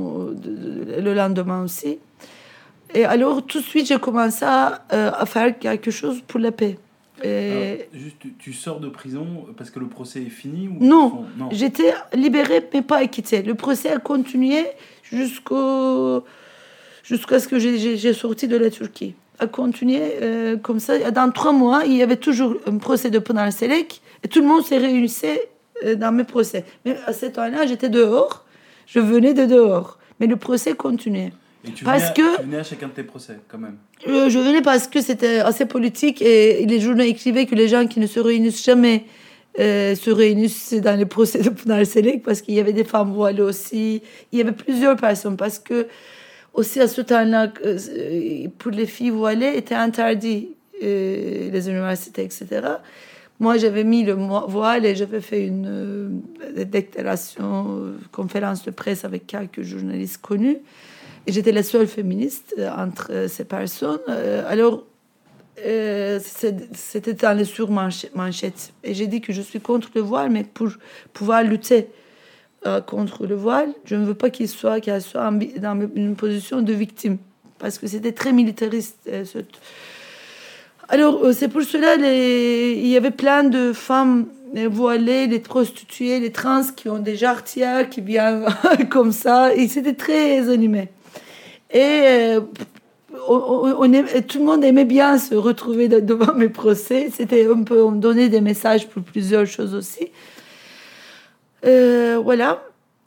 le lendemain aussi. Et alors, tout de suite, j'ai commencé à faire quelque chose pour la paix. Alors, juste, tu sors de prison parce que le procès est fini ou Non, j'étais libérée, mais pas acquittée. Le procès a continué jusqu'à ce que j'ai sorti de la Turquie. A continué comme ça. Dans 3 mois, il y avait toujours un procès de Pınar Selek et tout le monde s'est réuni dans mes procès. Mais à ce temps-là, j'étais dehors. Je venais de dehors. Mais le procès continuait. Et tu venais à chacun de tes procès, quand même? Je venais parce que c'était assez politique et les journaux écrivaient que les gens qui ne se réunissent jamais se réunissent dans les procès de Pınar Selek parce qu'il y avait des femmes voilées aussi. Il y avait plusieurs personnes parce que aussi à ce temps-là, pour les filles voilées, était interdit les universités, etc. Moi, j'avais mis le voile et j'avais fait une déclaration, conférence de presse avec quelques journalistes connus. Et j'étais la seule féministe entre ces personnes. Alors, c'était dans les surmanchettes. Et j'ai dit que je suis contre le voile, mais pour pouvoir lutter contre le voile, je ne veux pas qu'elle soit dans une position de victime. Parce que c'était très militariste. Alors, c'est pour cela il y avait plein de femmes voilées, les prostituées, les trans qui ont des jarretières qui viennent comme ça. Et c'était très animé. Et tout le monde aimait bien se retrouver devant mes procès. C'était un peu, on me donnait des messages pour plusieurs choses aussi. Voilà.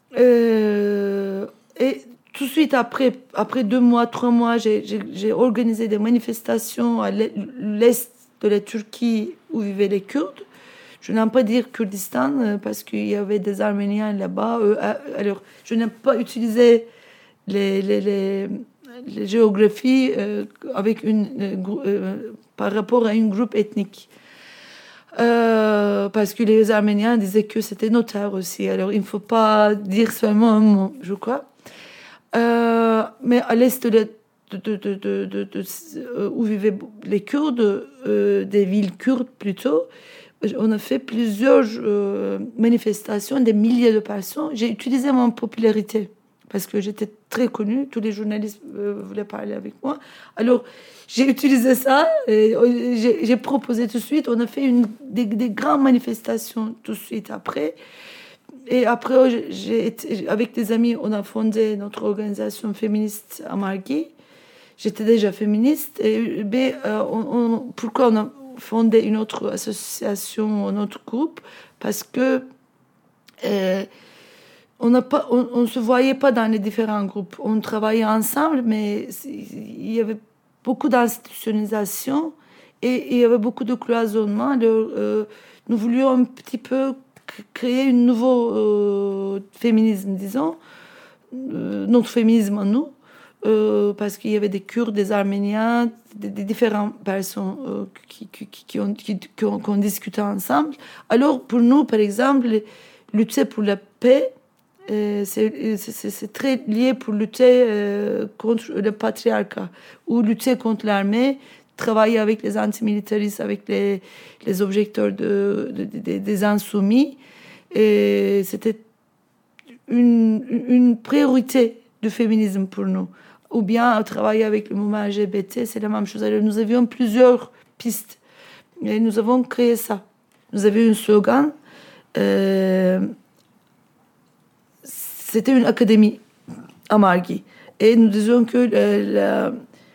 Et tout de suite, après 2 mois, 3 mois, j'ai organisé des manifestations à l'est de la Turquie où vivaient les Kurdes. Je n'aime pas dire Kurdistan parce qu'il y avait des Arméniens là-bas. Alors, je n'ai pas utilisé la géographie par rapport à un groupe ethnique. Parce que les Arméniens disaient que c'était nos terres aussi. Alors, il ne faut pas dire seulement un mot, je crois. Mais à l'est où vivaient les Kurdes, des villes kurdes plutôt, on a fait plusieurs manifestations, des milliers de personnes. J'ai utilisé mon popularité parce que j'étais très connue. Tous les journalistes voulaient parler avec moi. Alors, j'ai utilisé ça et j'ai proposé tout de suite. On a fait des grandes manifestations tout de suite après. Et après, avec des amis, on a fondé notre organisation féministe à Margui. J'étais déjà féministe. Pourquoi on a fondé une autre association, un autre groupe? Parce que on ne se voyait pas dans les différents groupes. On travaillait ensemble, mais il y avait beaucoup d'institutionnalisation et il y avait beaucoup de cloisonnement. Alors, nous voulions un petit peu créer un nouveau féminisme, disons, notre féminisme à nous, parce qu'il y avait des Kurdes, des Arméniens, des différentes personnes qu'on discutait ensemble. Alors, pour nous, par exemple, lutter pour la paix, c'est très lié pour lutter contre le patriarcat ou lutter contre l'armée, travailler avec les antimilitaristes, avec les objecteurs des insoumis. Et c'était une priorité du féminisme pour nous. Ou bien travailler avec le mouvement LGBT, c'est la même chose. Alors, nous avions plusieurs pistes et nous avons créé ça. Nous avions un slogan. C'était une académie à Margui. Et nous disions que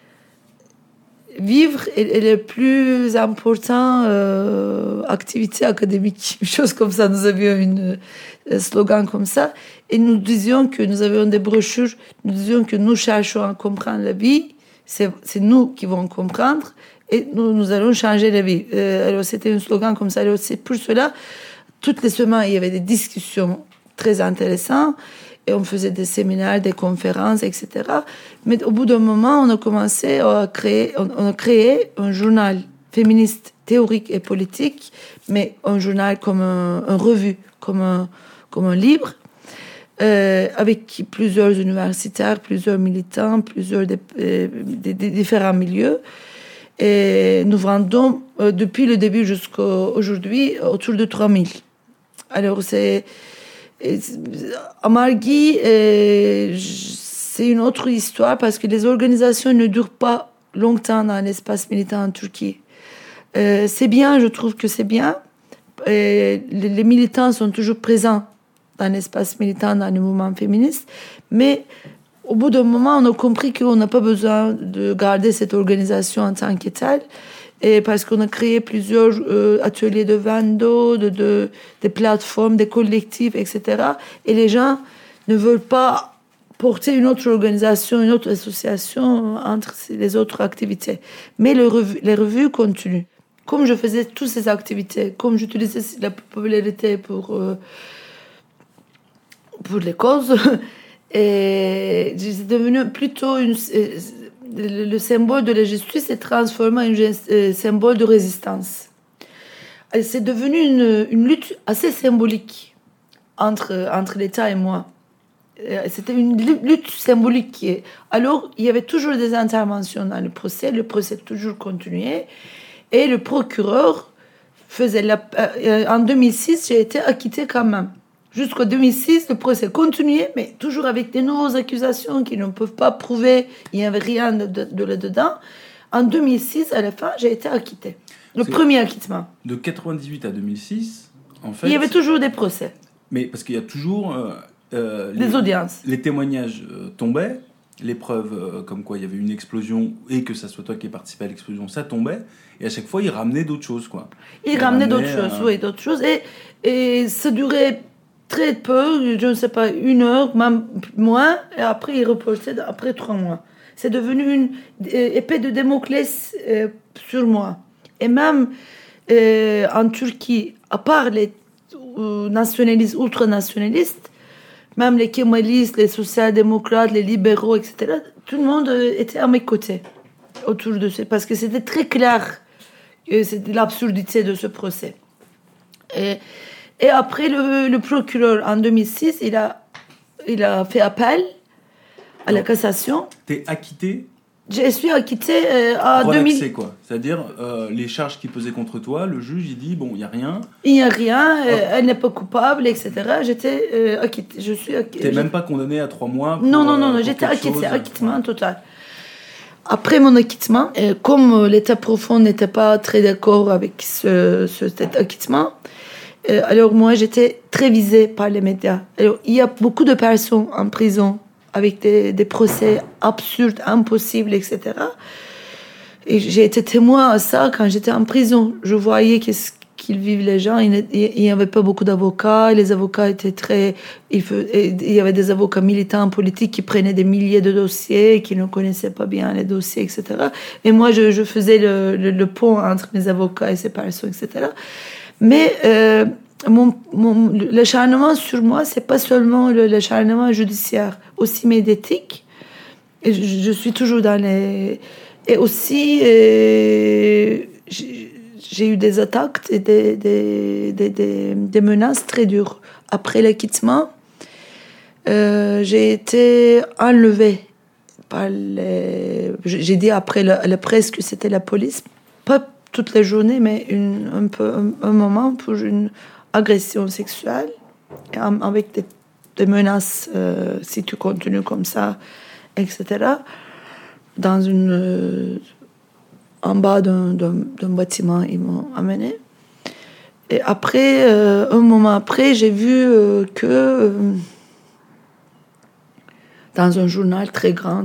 vivre est la plus importante activité académique. Une chose comme ça. Nous avions un slogan comme ça. Et nous disions que nous avions des brochures. Nous disions que nous cherchons à comprendre la vie. C'est nous qui vont comprendre. Et nous allons changer la vie. Alors, c'était un slogan comme ça. Alors, c'est pour cela, toutes les semaines, il y avait des discussions très intéressantes. Et on faisait des séminaires, des conférences, etc. Mais au bout d'un moment, on a commencé à créer un journal féministe, théorique et politique, mais un journal comme un revue, comme un livre, avec plusieurs universitaires, plusieurs militants, plusieurs des différents milieux. Et nous vendons, depuis le début jusqu'à aujourd'hui, autour de 3000. Alors, à Margui, c'est une autre histoire parce que les organisations ne durent pas longtemps dans l'espace militant en Turquie. C'est bien, je trouve que c'est bien. Les militants sont toujours présents dans l'espace militant, dans le mouvement féministe, mais au bout d'un moment, on a compris qu'on n'a pas besoin de garder cette organisation en tant que telle. Et parce qu'on a créé plusieurs ateliers de vando, des plateformes, des collectifs, etc. Et les gens ne veulent pas porter une autre organisation, une autre association entre les autres activités. Mais les revues continuent. Comme je faisais toutes ces activités, comme j'utilisais la popularité pour les causes, et c'est devenu plutôt le symbole de la justice est transformé en un symbole de résistance. C'est devenu une lutte assez symbolique entre l'État et moi. C'était une lutte symbolique. Alors, il y avait toujours des interventions dans le procès toujours continuait, et le procureur faisait en 2006, j'ai été acquittée quand même. Jusqu'en 2006, le procès continuait, mais toujours avec des nouvelles accusations qui ne peuvent pas prouver, il n'y avait rien de là-dedans. En 2006, à la fin, j'ai été acquittée. Le premier acquittement. De 98 à 2006, en fait... Il y avait toujours des procès. Mais parce qu'il y a toujours... des audiences. Les témoignages tombaient, les preuves comme quoi il y avait une explosion et que ça soit toi qui aies participé à l'explosion, ça tombait. Et à chaque fois, ils ramenaient d'autres choses, quoi. Ils ramenaient d'autres choses, oui, d'autres choses. Et ça durait... très peu, je ne sais pas, 1 heure, même moins, et après il reportait après 3 mois. C'est devenu une épée de Damoclès sur moi. Et même en Turquie, à part les nationalistes, ultranationalistes, même les kémalistes, les social-démocrates, les libéraux, etc., tout le monde était à mes côtés autour de ça, parce que c'était très clair que c'était l'absurdité de ce procès. Et après, le procureur, en 2006, il a fait appel à la cassation. T'es acquitté? Je suis acquittée à relaxé, 2000. quoi. C'est-à-dire, les charges qui pesaient contre toi, le juge, il dit, bon, il n'y a rien. Il n'y a rien, elle n'est pas coupable, etc. J'étais acquittée. Je suis acquittée. T'es même pas condamné à 3 mois pour, Non, pour j'étais quelque acquittée, chose. acquittement total. Après mon acquittement, comme l'État profond n'était pas très d'accord avec cet acquittement, alors moi j'étais très visée par les médias. Alors il y a beaucoup de personnes en prison avec des procès absurdes, impossibles, etc. Et j'ai été témoin à ça quand j'étais en prison. Je voyais qu'est-ce qu'ils vivent les gens. Il n'y avait pas beaucoup d'avocats. Les avocats étaient très... Il y avait des avocats militants politiques qui prenaient des milliers de dossiers, qui ne connaissaient pas bien les dossiers, etc. Et moi, je faisais le pont entre mes avocats et ces personnes, etc. Mais l'acharnement sur moi, c'est pas seulement l'acharnement judiciaire, aussi médiatique. Et je suis toujours dans les... Et aussi, j'ai eu des attaques et des menaces très dures. Après l'acquittement, j'ai été enlevée par les... J'ai dit après la presse que c'était la police. Pas toute la journée, mais un moment pour une agression sexuelle, avec des menaces, si tu continues comme ça, etc. En bas d'un bâtiment, ils m'ont amené. Et après, un moment après, j'ai vu que dans un journal très grand,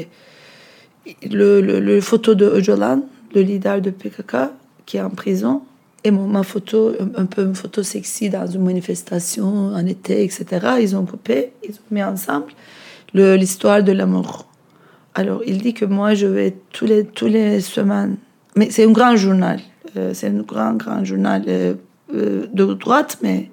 le photo de Öcalan, le leader de PKK, qui est en prison, et ma photo, un peu une photo sexy dans une manifestation en été, etc. Ils ont coupé, ils ont mis ensemble l'histoire de l'amour. Alors, il dit que moi, je vais tous les semaines... Mais c'est un grand journal. C'est un grand journal de droite, mais...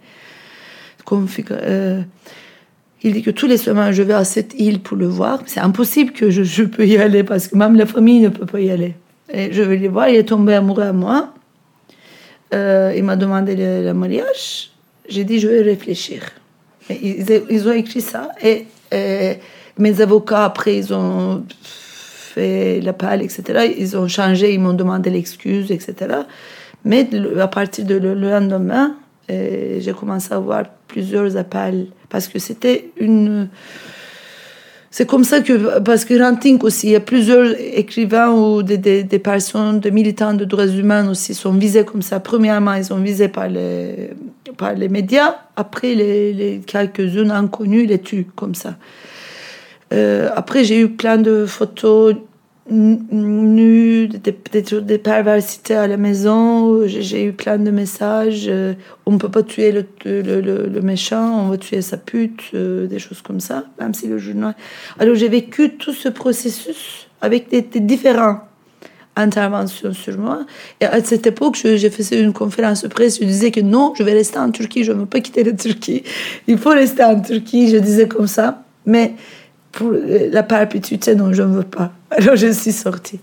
il dit que tous les semaines, je vais à cette île pour le voir. C'est impossible que je peux y aller, parce que même la famille ne peut pas y aller. Et je vais le voir, il est tombé amoureux à moi. Il m'a demandé le mariage. J'ai dit, je vais réfléchir. Et ils ont écrit ça. Et mes avocats, après, ils ont fait l'appel, etc. Ils ont changé, ils m'ont demandé l'excuse, etc. Mais à partir du lendemain, j'ai commencé à avoir plusieurs appels. Parce que c'était une... C'est comme ça que... Parce que Ranting aussi, il y a plusieurs écrivains ou des personnes, des militants de droits humains aussi sont visés comme ça. Premièrement, ils sont visés par les médias. Après, les quelques-uns inconnus les tuent comme ça. Après, j'ai eu plein de photos nues, des perversités à la maison. J'ai eu plein de messages. On ne peut pas tuer le méchant, on va tuer sa pute, des choses comme ça, même si le journal... Alors, j'ai vécu tout ce processus avec des différentes interventions sur moi. Et à cette époque, j'ai fait une conférence de presse. Je disais que non, je vais rester en Turquie, je ne veux pas quitter la Turquie. Il faut rester en Turquie, je disais comme ça. Mais... pour la perpétuité, non, je ne veux pas. Alors je suis sortie.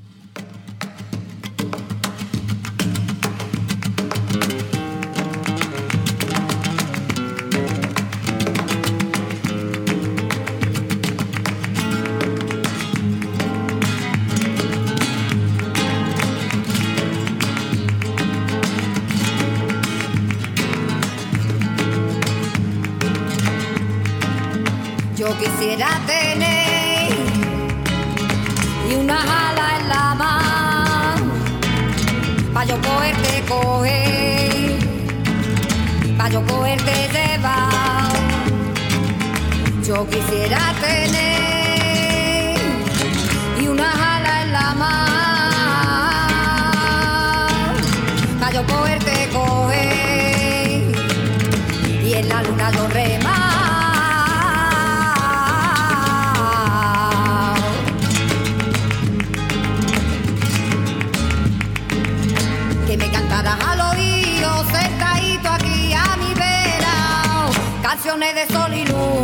Yo quisiera tener y una jala en la mano pa' yo poderte coger, pa' yo poderte llevar. Yo quisiera tener y una jala en la mano pa' yo poderte coger y en la luna yo remar. Al oído, sentadito aquí a mi vera, canciones de sol y luz.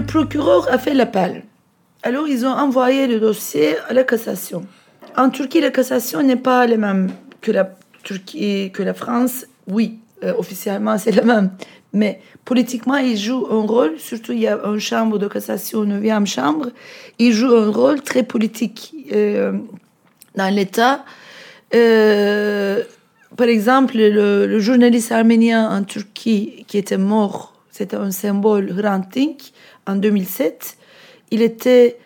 procureur a fait l'appel. Alors, ils ont envoyé le dossier à la cassation. En Turquie, la cassation n'est pas la même que la Turquie, que la France. Oui, officiellement, c'est la même. Mais politiquement, il joue un rôle, surtout il y a une chambre de cassation, 9e chambre, il joue un rôle très politique dans l'État. Par exemple, le journaliste arménien en Turquie qui était mort, c'était un symbole, Hrant Dink, en 2007, il était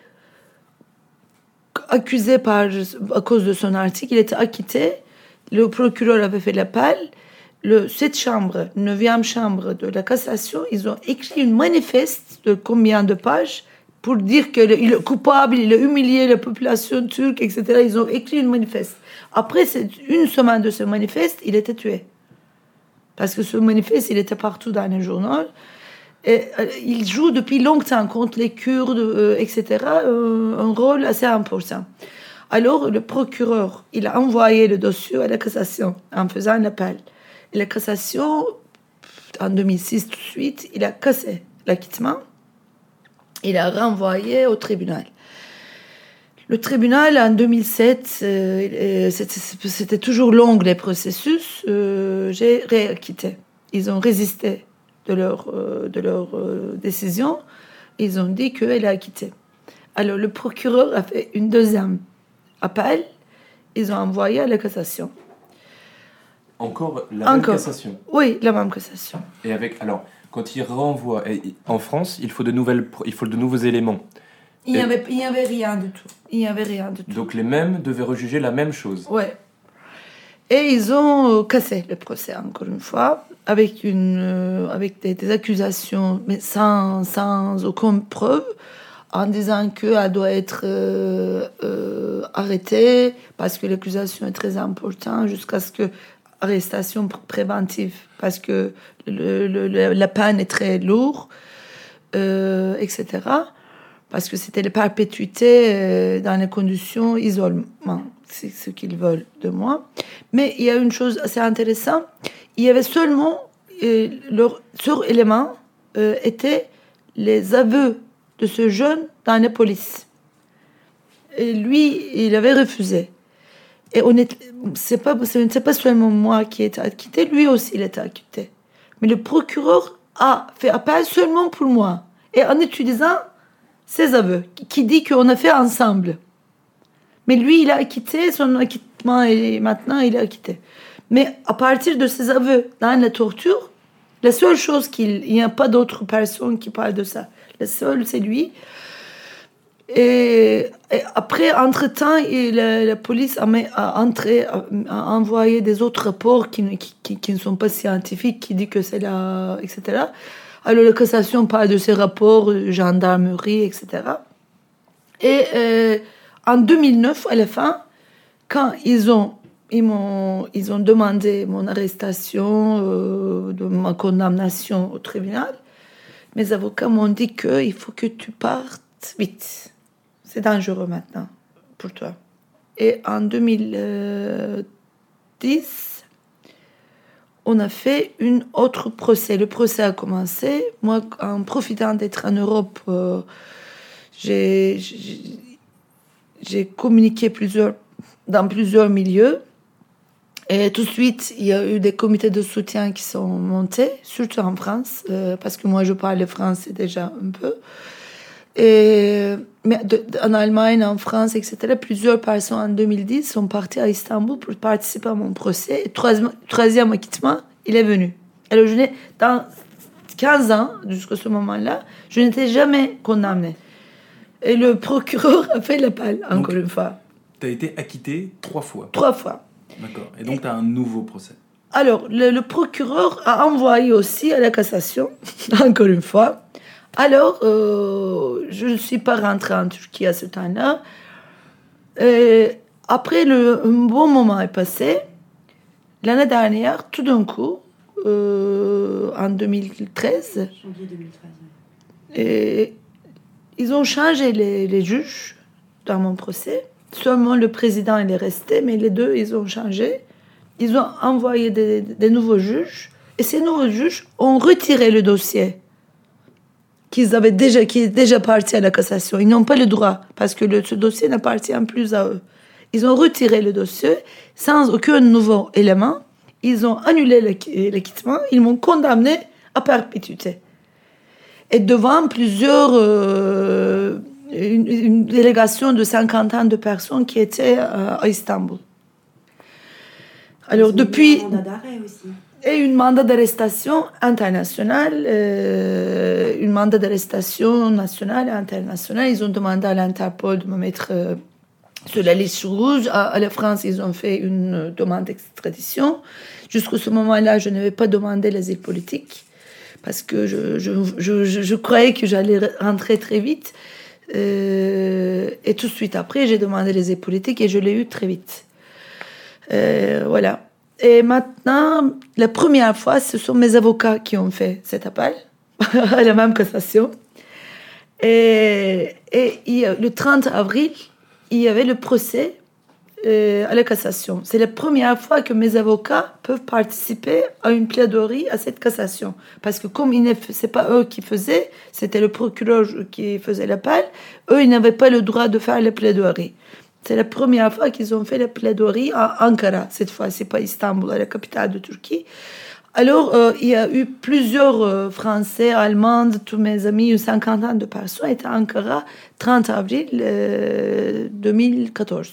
accusé à cause de son article, il était acquitté, le procureur avait fait l'appel, cette chambre, 9e chambre de la cassation, ils ont écrit une manifeste de combien de pages pour dire qu'il est coupable, il a humilié la population turque, etc. Ils ont écrit une manifeste. Après une semaine de ce manifeste, il était tué. Parce que ce manifeste, il était partout dans les journaux. Et, il joue depuis longtemps contre les Kurdes, etc., un rôle assez important. Alors, le procureur, il a envoyé le dossier à la cassation en faisant un appel. Et la cassation, en 2006 tout de suite, il a cassé l'acquittement. Il a renvoyé au tribunal. Le tribunal, en 2007, c'était toujours long les processus. J'ai réacquitté. Ils ont résisté de leur décision. Ils ont dit qu'elle a acquitté. Alors, le procureur a fait une deuxième appel. Ils ont envoyé à la cassation. Encore la même cassation. Oui, la même cassation. Et alors, quand il renvoie en France, il faut de nouveaux éléments. Il n'y avait rien du tout. Il n'y avait rien du tout. Donc les mêmes devaient rejuger la même chose. Ouais. Et ils ont cassé le procès encore une fois avec des accusations, mais sans aucune preuve, en disant qu'elle doit être arrêtée parce que l'accusation est très importante jusqu'à ce que arrestation préventive parce que la peine est très lourde, etc. Parce que c'était la perpétuité dans les conditions isolement. C'est ce qu'ils veulent de moi. Mais il y a une chose assez intéressante. Il y avait seulement leur seul élément était les aveux de ce jeune dans la police. Et lui, il avait refusé. Et ce n'est pas seulement moi qui ai été acquitté, lui aussi il était acquitté. Mais le procureur a fait appel seulement pour moi. Et en utilisant ses aveux, qui dit qu'on a fait ensemble. Mais lui, il a acquitté, son acquittement, et maintenant il est acquitté. Mais à partir de ses aveux dans la torture, la seule chose il n'y a pas d'autres personnes qui parlent de ça. La seule, c'est lui. Et après, entre-temps, la police a envoyé des autres rapports qui ne sont pas scientifiques, qui disent que c'est là, etc. Alors, la cassation parle de ces rapports, gendarmerie, etc. Et en 2009, à la fin, quand ils ont demandé mon arrestation, de ma condamnation au tribunal, mes avocats m'ont dit qu'il faut que tu partes vite. C'est dangereux maintenant pour toi. Et en 2010, on a fait un autre procès. Le procès a commencé. Moi, en profitant d'être en Europe, j'ai communiqué dans plusieurs milieux. Et tout de suite, il y a eu des comités de soutien qui sont montés, surtout en France, parce que moi, je parle français déjà un peu. Mais en Allemagne, en France, etc., plusieurs personnes en 2010 sont parties à Istanbul pour participer à mon procès. Et troisième acquittement, il est venu. Alors, dans 15 ans, jusqu'à ce moment-là, je n'étais jamais condamnée. Et le procureur a fait l'appel, encore une fois. Tu as été acquitté 3 fois. 3 fois. D'accord. Et donc, tu as un nouveau procès. Alors, le procureur a envoyé aussi à la cassation, encore une fois. Alors, je ne suis pas rentrée en Turquie à ce temps-là. Après, un bon moment est passé. L'année dernière, tout d'un coup, en 2013, janvier 2013, et ils ont changé les juges dans mon procès. Seulement le président, il est resté, mais les deux, ils ont changé. Ils ont envoyé des nouveaux juges. Et ces nouveaux juges ont retiré le dossier qui est déjà parti à la cassation. Ils n'ont pas le droit, parce que ce dossier n'appartient plus à eux. Ils ont retiré le dossier sans aucun nouveau élément. Ils ont annulé l'acquittement. Ils m'ont condamné à perpétuité. Et devant une délégation de 50 ans de personnes qui étaient à Istanbul. Alors, depuis... Un mandat d'arrêt aussi. Et une mandat d'arrestation internationale, une mandat d'arrestation nationale et internationale. Ils ont demandé à l'Interpol de me mettre sur la liste rouge. À la France, ils ont fait une demande d'extradition. Jusqu'à ce moment-là, je n'avais pas demandé l'asile politique parce que je croyais que j'allais rentrer très vite. Et tout de suite après, j'ai demandé l'asile politique et je l'ai eu très vite. Voilà. Et maintenant, la première fois, ce sont mes avocats qui ont fait cet appel à la même cassation. Et le 30 avril, il y avait le procès à la cassation. C'est la première fois que mes avocats peuvent participer à une plaidoirie à cette cassation. Parce que comme ce n'est pas eux qui faisaient, c'était le procureur qui faisait l'appel, eux, ils n'avaient pas le droit de faire la plaidoirie. C'est la première fois qu'ils ont fait la plaidoirie à Ankara. Cette fois, c'est pas Istanbul, la capitale de Turquie. Alors, il y a eu plusieurs Français, Allemands, tous mes amis, une 50 ans de personnes étaient à Ankara, 30 avril 2014.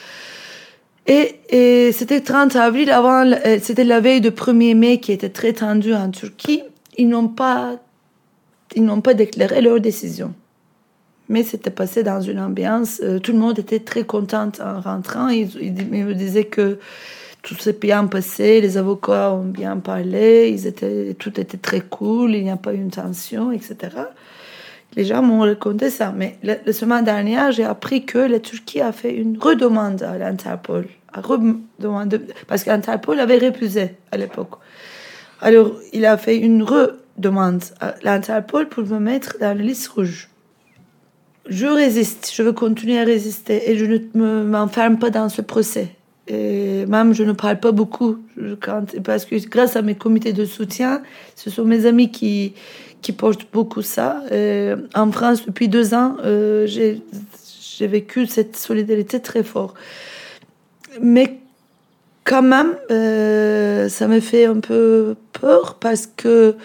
Et c'était 30 avril, c'était la veille du 1er mai qui était très tendue en Turquie. Ils n'ont pas déclaré leur décision. Mais c'était passé dans une ambiance, tout le monde était très content en rentrant. Ils me disaient que tout s'est bien passé, les avocats ont bien parlé, tout était très cool, il n'y a pas eu une tension, etc. Les gens m'ont raconté ça. Mais la semaine dernière, j'ai appris que la Turquie a fait une redemande à l'Interpol. Parce qu'Interpol avait refusé à l'époque. Alors, il a fait une redemande à l'Interpol pour me mettre dans la liste rouge. Je résiste, je veux continuer à résister et je ne m'enferme pas dans ce procès. Et même, je ne parle pas beaucoup parce que grâce à mes comités de soutien, ce sont mes amis qui portent beaucoup ça. En France, depuis 2 ans, j'ai vécu cette solidarité très fort. Mais quand même, ça me fait un peu peur parce que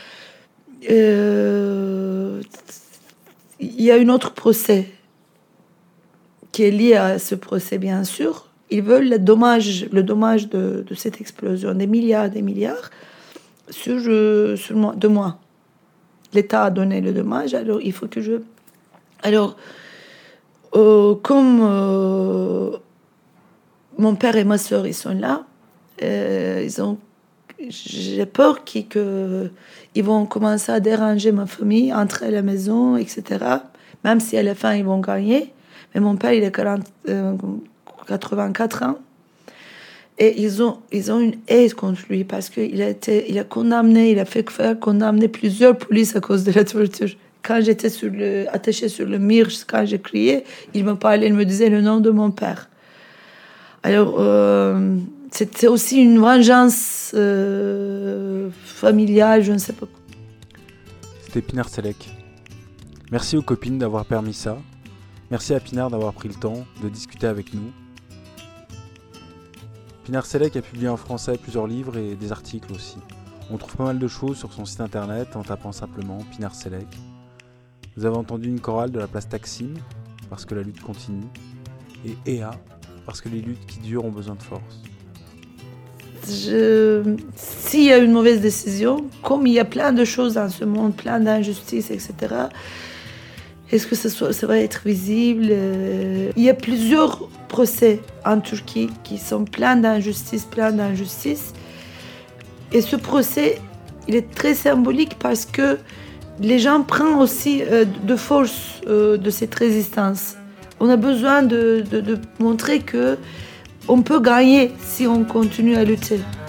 il y a un autre procès qui est lié à ce procès, bien sûr. Ils veulent le dommage de cette explosion, des milliards, sur 2 mois. L'État a donné le dommage, alors il faut que je... Alors, comme mon père et ma soeur, ils sont là, j'ai peur qu'ils vont commencer à déranger ma famille, entrer à la maison, etc. Même si à la fin, ils vont gagner. Mais mon père, il a 84 ans. Et ils ont une haine contre lui parce qu'il a fait condamner plusieurs polices à cause de la torture. Quand j'étais attachée sur le mur, quand j'ai crié, il me parlait, il me disait le nom de mon père. Alors, c'était aussi une vengeance familiale, je ne sais pas. C'était Pinar Selek. Merci aux copines d'avoir permis ça. Merci à Pinar d'avoir pris le temps de discuter avec nous. Pinar Selek a publié en français plusieurs livres et des articles aussi. On trouve pas mal de choses sur son site internet en tapant simplement Pinar Selek. Vous avez entendu une chorale de la place Taksim, parce que la lutte continue, et Ea, parce que les luttes qui durent ont besoin de force. S'il y a une mauvaise décision, comme il y a plein de choses dans ce monde, plein d'injustices, etc., est-ce que ça va être visible? Il y a plusieurs procès en Turquie qui sont pleins d'injustices. Et ce procès, il est très symbolique parce que les gens prennent aussi de force de cette résistance. On a besoin de montrer qu'on peut gagner si on continue à lutter.